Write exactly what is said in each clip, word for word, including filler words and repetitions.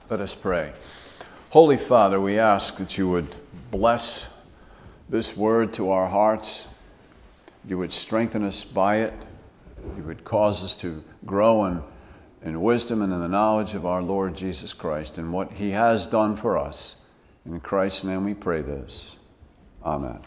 Let us pray. Holy Father, we ask that you would bless this word to our hearts. You would strengthen us by it. You would cause us to grow in, in wisdom and in the knowledge of our Lord Jesus Christ and what he has done for us. In Christ's name we pray this. Amen.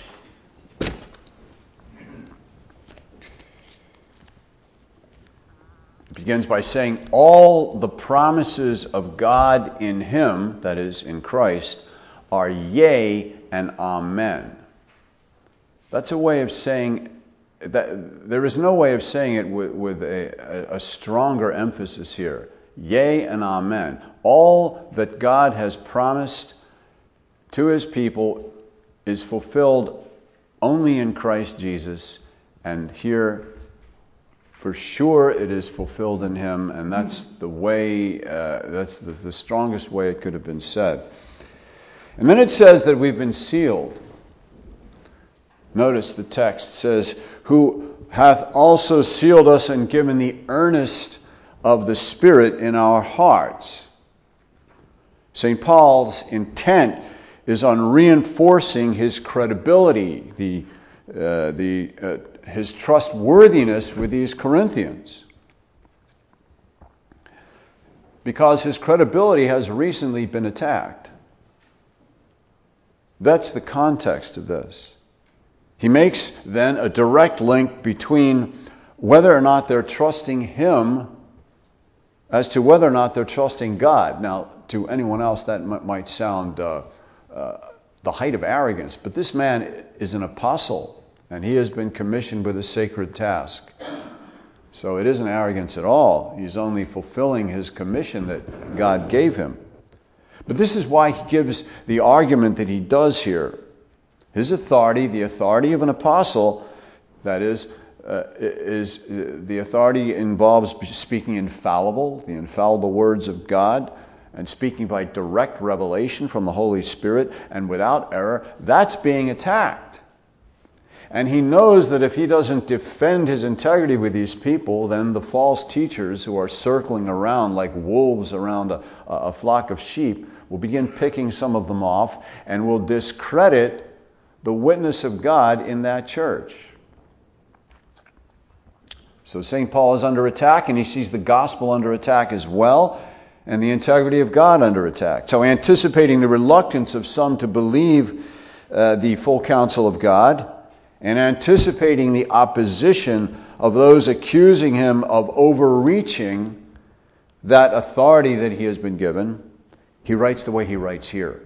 Begins by saying, all the promises of God in him, that is, in Christ, are yea and amen. That's a way of saying, that there is no way of saying it with, with a, a stronger emphasis here. Yea and amen. All that God has promised to his people is fulfilled only in Christ Jesus, and here for sure it is fulfilled in him, and that's the way, uh, that's the, the strongest way it could have been said. And then it says that we've been sealed. Notice the text says, who hath also sealed us and given the earnest of the Spirit in our hearts. Saint Paul's intent is on reinforcing his credibility, the uh, the uh, his trustworthiness with these Corinthians, because his credibility has recently been attacked. That's the context of this. He makes then a direct link between whether or not they're trusting him as to whether or not they're trusting God. Now, to anyone else that m- might sound uh, uh, the height of arrogance, but this man is an apostle, and he has been commissioned with a sacred task. So it isn't arrogance at all. He's only fulfilling his commission that God gave him. But this is why he gives the argument that he does here. His authority, the authority of an apostle, that is, uh, is uh, the authority involves speaking infallible, the infallible words of God, and speaking by direct revelation from the Holy Spirit and without error. That's being attacked. And he knows that if he doesn't defend his integrity with these people, then the false teachers who are circling around like wolves around a, a flock of sheep will begin picking some of them off and will discredit the witness of God in that church. So Saint Paul is under attack, and he sees the gospel under attack as well, and the integrity of God under attack. So anticipating the reluctance of some to believe uh, the full counsel of God, and anticipating the opposition of those accusing him of overreaching that authority that he has been given, he writes the way he writes here.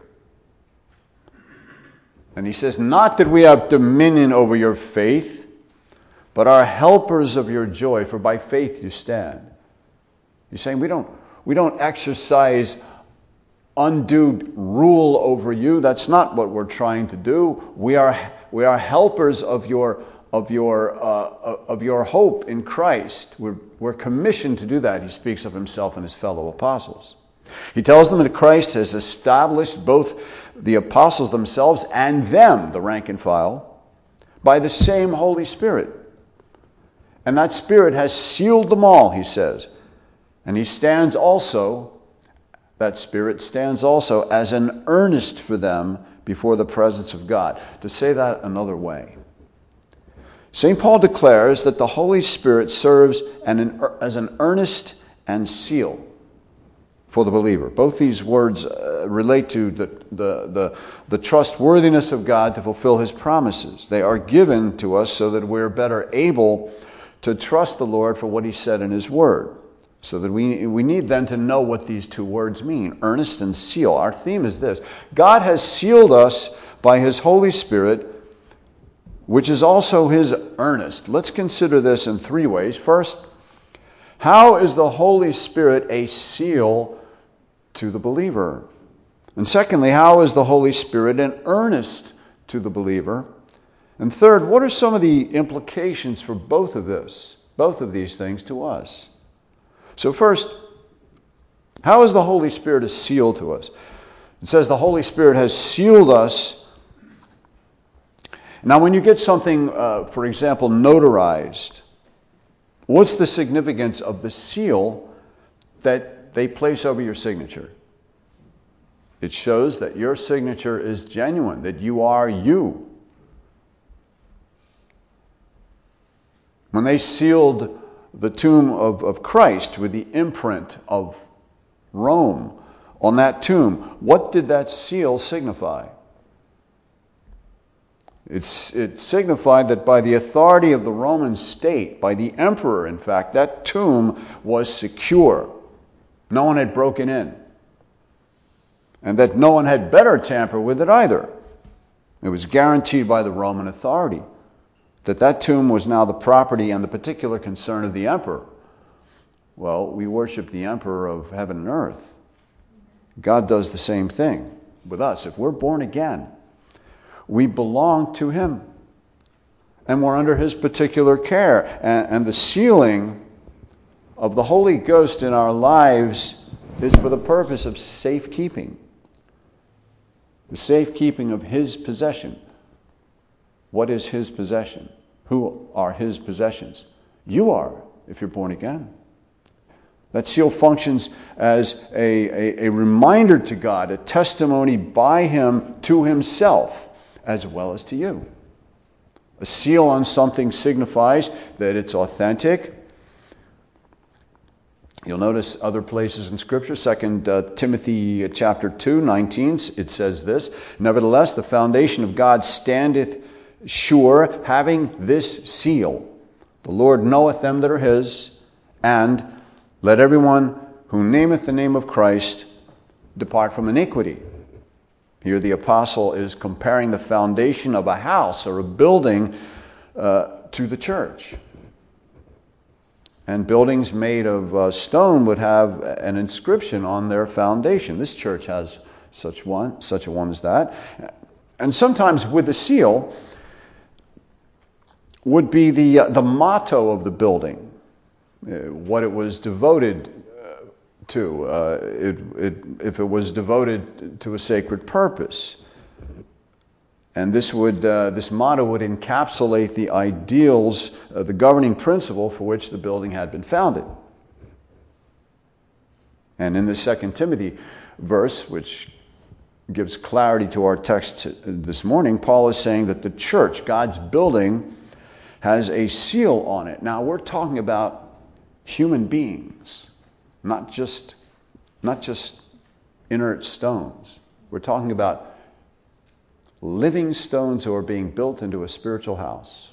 And he says, not that we have dominion over your faith, but are helpers of your joy, for by faith you stand. He's saying we don't we don't exercise undue rule over you. That's not what we're trying to do. We are we are helpers of your of your uh, of your hope in Christ. We're we're commissioned to do that. He speaks of himself and his fellow apostles. He tells them that Christ has established both the apostles themselves and them, the rank and file, by the same Holy Spirit. And that Spirit has sealed them all, he says. And he stands also, that Spirit stands also as an earnest for them before the presence of God. To say that another way, Saint Paul declares that the Holy Spirit serves an, as an earnest and seal for the believer. Both these words uh, relate to the, the, the, the trustworthiness of God to fulfill his promises. They are given to us so that we're better able to trust the Lord for what he said in his word. So that we, we need then to know what these two words mean, earnest and seal. Our theme is this: God has sealed us by his Holy Spirit, which is also his earnest. Let's consider this in three ways. First, how is the Holy Spirit a seal to the believer? And secondly, how is the Holy Spirit an earnest to the believer? And third, what are some of the implications for both of this, both of these things to us? So first, how is the Holy Spirit a seal to us? It says the Holy Spirit has sealed us. Now, when you get something, uh, for example, notarized, what's the significance of the seal that they place over your signature? It shows that your signature is genuine, that you are you. When they sealed the tomb of, of Christ with the imprint of Rome on that tomb, what did that seal signify? It's, it signified that by the authority of the Roman state, by the emperor, in fact, that tomb was secure. No one had broken in. And that no one had better tamper with it either. It was guaranteed by the Roman authority that that tomb was now the property and the particular concern of the emperor. Well, we worship the emperor of heaven and earth. God does the same thing with us. If we're born again, we belong to him. And we're under his particular care. And, and the sealing of the Holy Ghost in our lives is for the purpose of safekeeping. The safekeeping of his possession. What is his possession? Who are his possessions? You are, if you're born again. That seal functions as a, a, a reminder to God, a testimony by him to himself, as well as to you. A seal on something signifies that it's authentic. You'll notice other places in Scripture, Second uh, Timothy chapter two, nineteen, it says this, "Nevertheless, the foundation of God standeth sure, having this seal. The Lord knoweth them that are his, and let everyone who nameth the name of Christ depart from iniquity." Here the apostle is comparing the foundation of a house or a building uh, to the church. And buildings made of uh, stone would have an inscription on their foundation. This church has such one, such a one as that. And sometimes with the seal would be the uh, the motto of the building, uh, what it was devoted uh, to, uh, it, it, if it was devoted to a sacred purpose. And this would uh, this motto would encapsulate the ideals, uh, the governing principle for which the building had been founded. And in the Second Timothy verse, which gives clarity to our text this morning, Paul is saying that the church, God's building, has a seal on it. Now we're talking about human beings, not just not just inert stones. We're talking about living stones who are being built into a spiritual house.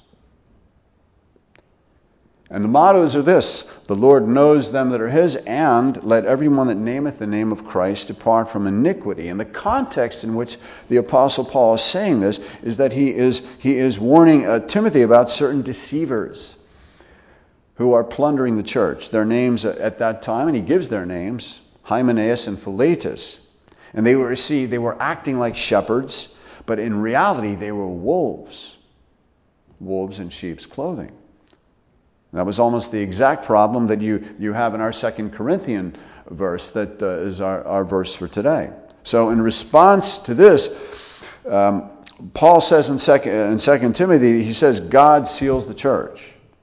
And the mottos are this: the Lord knows them that are his, and let everyone that nameth the name of Christ depart from iniquity. And the context in which the Apostle Paul is saying this is that he is he is warning uh, Timothy about certain deceivers who are plundering the church. Their names at that time, and he gives their names, Hymenaeus and Philetus. And they were see they were acting like shepherds, but in reality they were wolves. Wolves in sheep's clothing. That was almost the exact problem that you, you have in our Second Corinthian verse that uh, is our, our verse for today. So in response to this, um, Paul says in second, in Second Timothy, he says God seals the church.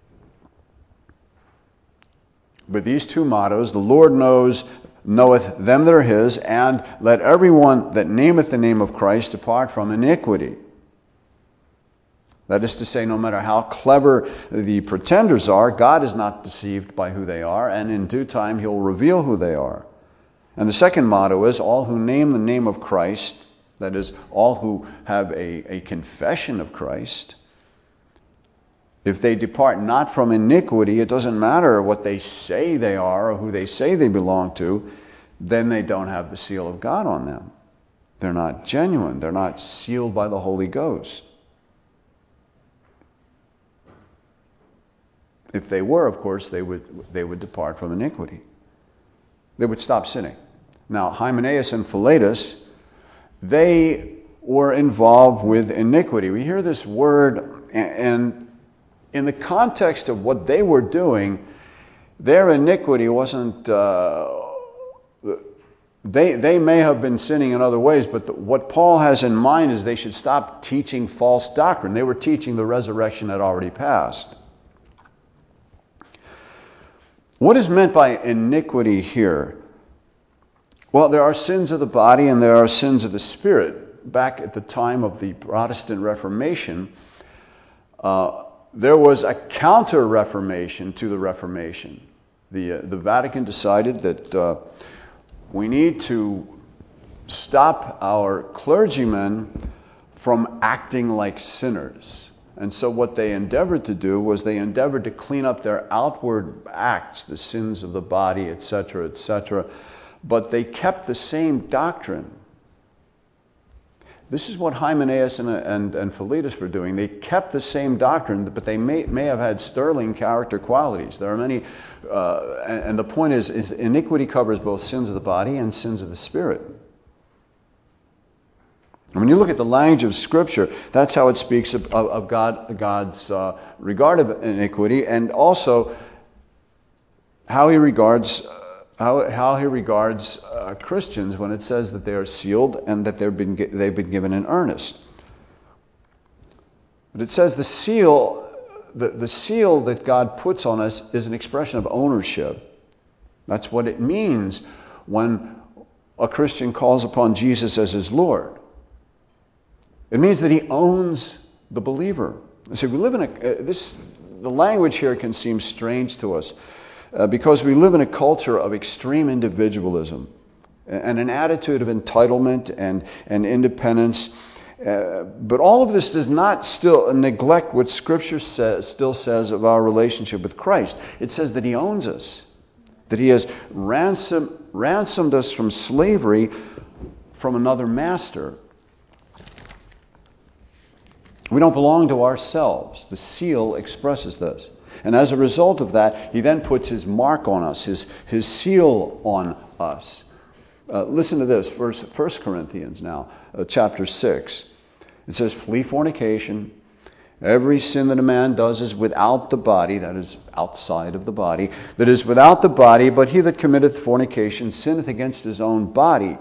With these two mottos, the Lord knows knoweth them that are his, and let everyone that nameth the name of Christ depart from iniquity. That is to say, no matter how clever the pretenders are, God is not deceived by who they are, and in due time he'll reveal who they are. And the second motto is, all who name the name of Christ, that is, all who have a, a confession of Christ, if they depart not from iniquity, it doesn't matter what they say they are or who they say they belong to, then they don't have the seal of God on them. They're not genuine. They're not sealed by the Holy Ghost. If they were, of course, they would they would depart from iniquity. They would stop sinning. Now, Hymenaeus and Philetus, they were involved with iniquity. We hear this word, and in the context of what they were doing, their iniquity wasn't... Uh, they, they may have been sinning in other ways, but the, what Paul has in mind is they should stop teaching false doctrine. They were teaching the resurrection had already passed. What is meant by iniquity here? Well, there are sins of the body and there are sins of the spirit. Back at the time of the Protestant Reformation, uh, there was a counter-reformation to the Reformation. The, uh, the Vatican decided that uh, we need to stop our clergymen from acting like sinners. And so what they endeavored to do was they endeavored to clean up their outward acts, the sins of the body, et cetera, et cetera. But they kept the same doctrine. This is what Hymenaeus and, and, and Philetus were doing. They kept the same doctrine, but they may, may have had sterling character qualities. There are many, uh, and, and the point is, is iniquity covers both sins of the body and sins of the spirit. And when you look at the language of Scripture, that's how it speaks of, of, of God, God's uh, regard of iniquity, and also how He regards how how He regards uh, Christians when it says that they are sealed and that they've been they've been given an earnest. But it says the seal, the, the seal that God puts on us is an expression of ownership. That's what it means when a Christian calls upon Jesus as his Lord. It means that he owns the believer. See, we live in a uh, this. The language here can seem strange to us uh, because we live in a culture of extreme individualism and an attitude of entitlement and and independence. Uh, but all of this does not still neglect what Scripture says, still says of our relationship with Christ. It says that He owns us, that He has ransom, ransomed us from slavery from another master. We don't belong to ourselves. The seal expresses this. And as a result of that, He then puts His mark on us, His, his seal on us. Uh, listen to this, First, First Corinthians now, uh, chapter six. It says, flee fornication. Every sin that a man does is without the body, that is outside of the body, that is without the body, but he that committeth fornication sinneth against his own body.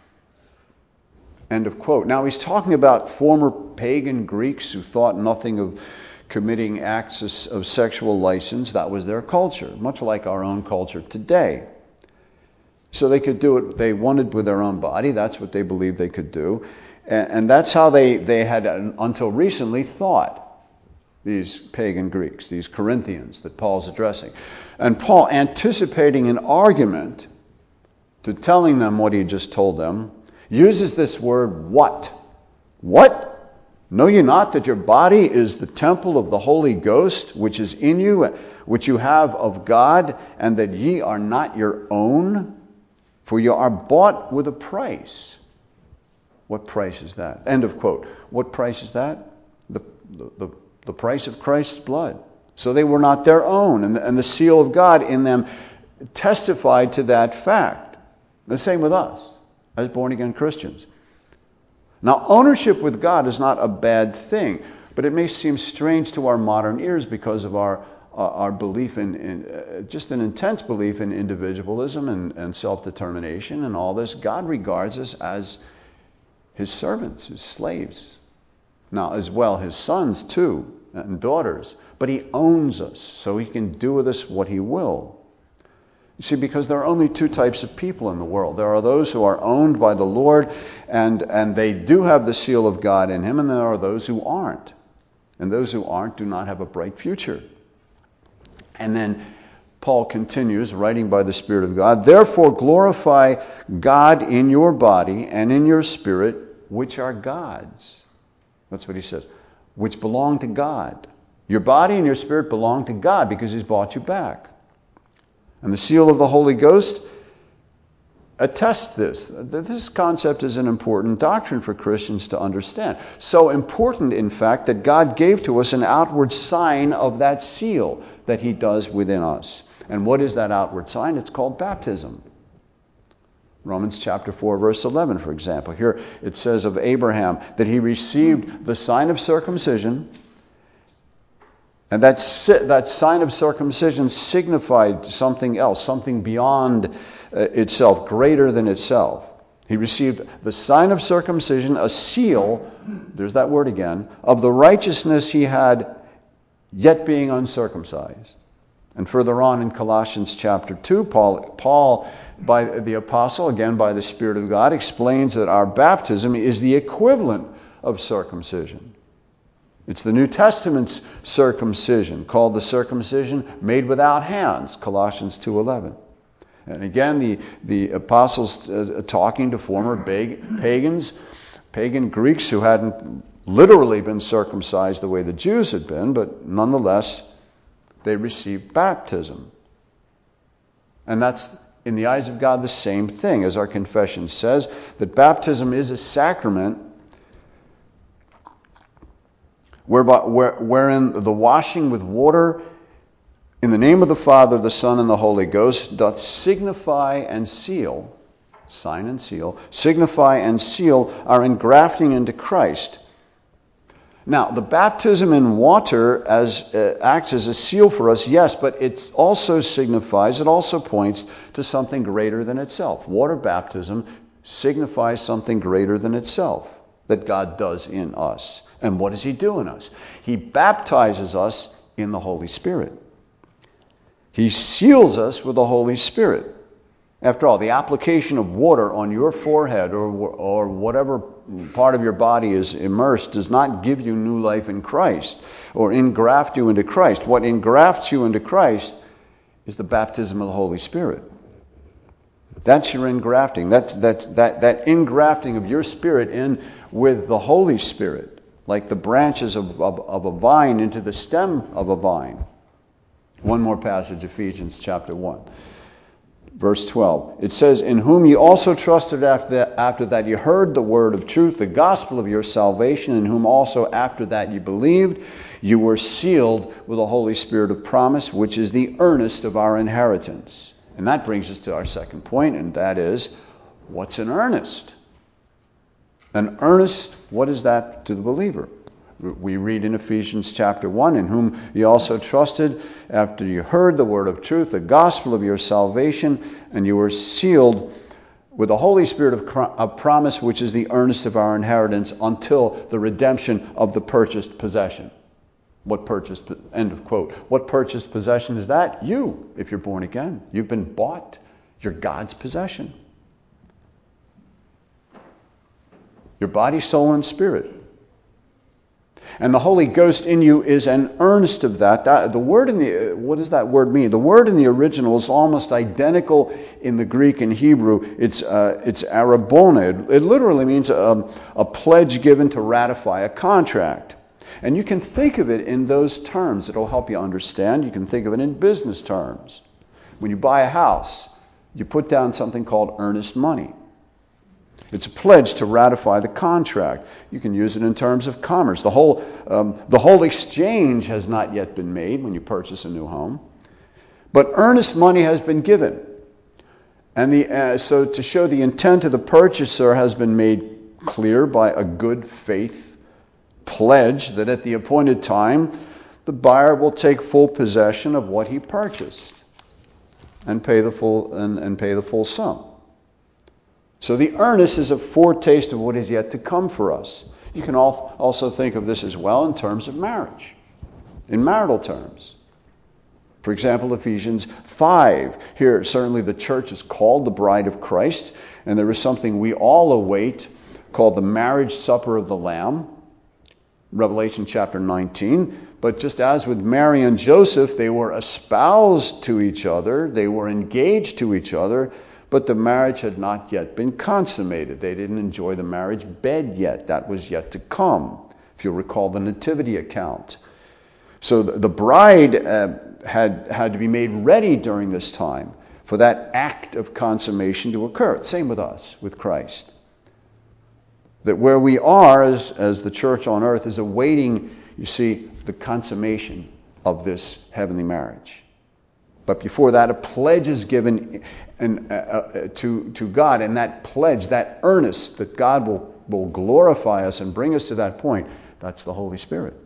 End of quote. Now he's talking about former pagan Greeks who thought nothing of committing acts of sexual license. That was their culture, much like our own culture today. So they could do what they wanted with their own body. That's what they believed they could do. And, and that's how they, they had, until recently, thought, these pagan Greeks, these Corinthians that Paul's addressing. And Paul, anticipating an argument to telling them what he just told them, uses this word, what? What? Know ye not that your body is the temple of the Holy Ghost, which is in you, which you have of God, and that ye are not your own? For you are bought with a price. What price is that? End of quote. What price is that? The, the, the, the price of Christ's blood. So they were not their own, and the, and the seal of God in them testified to that fact. The same with us, as born-again Christians. Now, ownership with God is not a bad thing, but it may seem strange to our modern ears because of our uh, our belief in, in uh, just an intense belief in individualism and, and self-determination and all this. God regards us as His servants, His slaves. Now, as well, His sons too, and daughters. But He owns us, so He can do with us what He will. You see, because there are only two types of people in the world. There are those who are owned by the Lord, and, and they do have the seal of God in Him, and there are those who aren't. And those who aren't do not have a bright future. And then Paul continues, writing by the Spirit of God, therefore glorify God in your body and in your spirit, which are God's. That's what he says. Which belong to God. Your body and your spirit belong to God because He's bought you back. And the seal of the Holy Ghost attests this. This concept is an important doctrine for Christians to understand. So important, in fact, that God gave to us an outward sign of that seal that He does within us. And what is that outward sign? It's called baptism. Romans chapter four, verse eleven, for example. Here it says of Abraham that he received the sign of circumcision. And that, that sign of circumcision signified something else, something beyond uh, itself, greater than itself. He received the sign of circumcision, a seal, there's that word again, of the righteousness he had yet being uncircumcised. And further on in Colossians chapter two, Paul, Paul by the apostle, again by the Spirit of God, explains that our baptism is the equivalent of circumcision. It's the New Testament's circumcision, called the circumcision made without hands, Colossians two eleven. And again, the, the apostles uh, talking to former bag, pagans, pagan Greeks who hadn't literally been circumcised the way the Jews had been, but nonetheless, they received baptism. And that's, in the eyes of God, the same thing, as our confession says, that baptism is a sacrament whereby, where, wherein the washing with water in the name of the Father, the Son, and the Holy Ghost doth signify and seal, sign and seal, signify and seal our engrafting into Christ. Now, the baptism in water as uh, acts as a seal for us, yes, but it also signifies, it also points to something greater than itself. Water baptism signifies something greater than itself that God does in us. And what does He do in us? He baptizes us in the Holy Spirit. He seals us with the Holy Spirit. After all, the application of water on your forehead or, or whatever part of your body is immersed does not give you new life in Christ or engraft you into Christ. What engrafts you into Christ is the baptism of the Holy Spirit. That's your engrafting. That's, that's, that, that engrafting of your spirit in with the Holy Spirit, like the branches of, of, of a vine into the stem of a vine. One more passage, Ephesians chapter one. Verse twelve, it says, in whom ye also trusted after that, after that ye heard the word of truth, the gospel of your salvation, in whom also after that ye believed, you were sealed with the Holy Spirit of promise, which is the earnest of our inheritance. And that brings us to our second point, and that is, what's an earnest? An earnest, what is that to the believer? We read in Ephesians chapter one, in whom ye also trusted after you heard the word of truth, the gospel of your salvation, and you were sealed with the Holy Spirit of, of promise, which is the earnest of our inheritance until the redemption of the purchased possession. What purchased, end of quote. What purchased possession is that? You, if you're born again. You've been bought. You're God's possession. Your body, soul, and spirit. And the Holy Ghost in you is an earnest of that. that. The word in the, what does that word mean? The word in the original is almost identical in the Greek and Hebrew. It's uh, it's arabona. It, it literally means a, a pledge given to ratify a contract. And you can think of it in those terms. It'll help you understand. You can think of it in business terms. When you buy a house, you put down something called earnest money. It's a pledge to ratify the contract. You can use it in terms of commerce. The whole, um, the whole exchange has not yet been made when you purchase a new home. But earnest money has been given. And the, uh, so to show the intent of the purchaser has been made clear by a good faith pledge that at the appointed time, the buyer will take full possession of what he purchased and pay the full, and, and pay the full sum. So the earnest is a foretaste of what is yet to come for us. You can also think of this as well in terms of marriage, in marital terms. For example, Ephesians five. Here, certainly the church is called the bride of Christ, and there is something we all await called the marriage supper of the Lamb, Revelation chapter nineteen. But just as with Mary and Joseph, they were espoused to each other, they were engaged to each other, but the marriage had not yet been consummated. They didn't enjoy the marriage bed yet. That was yet to come, if you'll recall the nativity account. So the bride uh, had, had to be made ready during this time for that act of consummation to occur. Same with us, with Christ. That where we are as, as the church on earth is awaiting, you see, the consummation of this heavenly marriage. But before that, a pledge is given and, uh, uh, to, to God, and that pledge, that earnest that God will, will glorify us and bring us to that point, that's the Holy Spirit.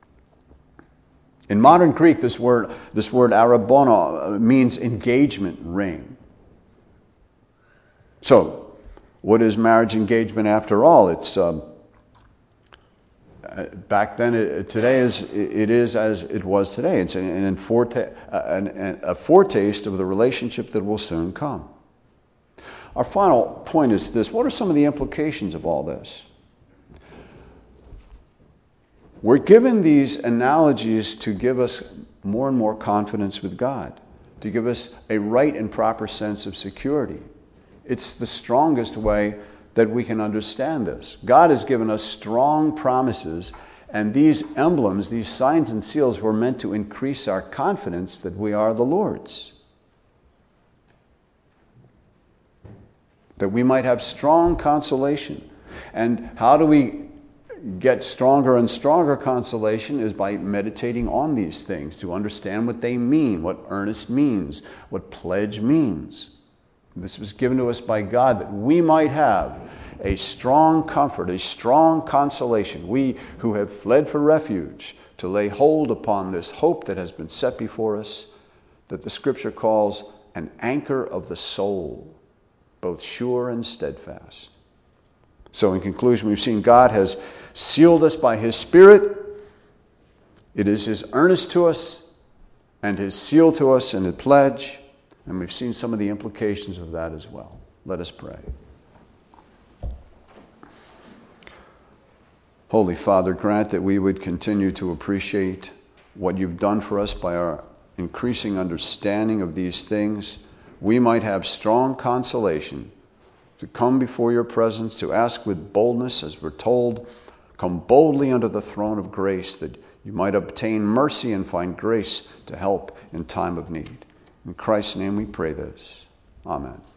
In modern Greek, this word, this word arabona means engagement ring. So, what is marriage engagement after all? It's um, back then. It, today is it is as it was today. It's an, an, foreta- an, a foretaste of the relationship that will soon come. Our final point is this. What are some of the implications of all this? We're given these analogies to give us more and more confidence with God, to give us a right and proper sense of security. It's the strongest way that we can understand this. God has given us strong promises, and these emblems, these signs and seals, were meant to increase our confidence that we are the Lord's. That we might have strong consolation. And how do we get stronger and stronger consolation? Is by meditating on these things, to understand what they mean, what earnest means, what pledge means. This was given to us by God that we might have a strong comfort, a strong consolation. We who have fled for refuge, to lay hold upon this hope that has been set before us, that the Scripture calls an anchor of the soul, both sure and steadfast. So in conclusion, we've seen God has sealed us by His Spirit. It is His earnest to us and His seal to us and His pledge. And we've seen some of the implications of that as well. Let us pray. Holy Father, grant that we would continue to appreciate what you've done for us by our increasing understanding of these things. We might have strong consolation to come before your presence, to ask with boldness, as we're told, come boldly under the throne of grace, that you might obtain mercy and find grace to help in time of need. In Christ's name we pray this. Amen.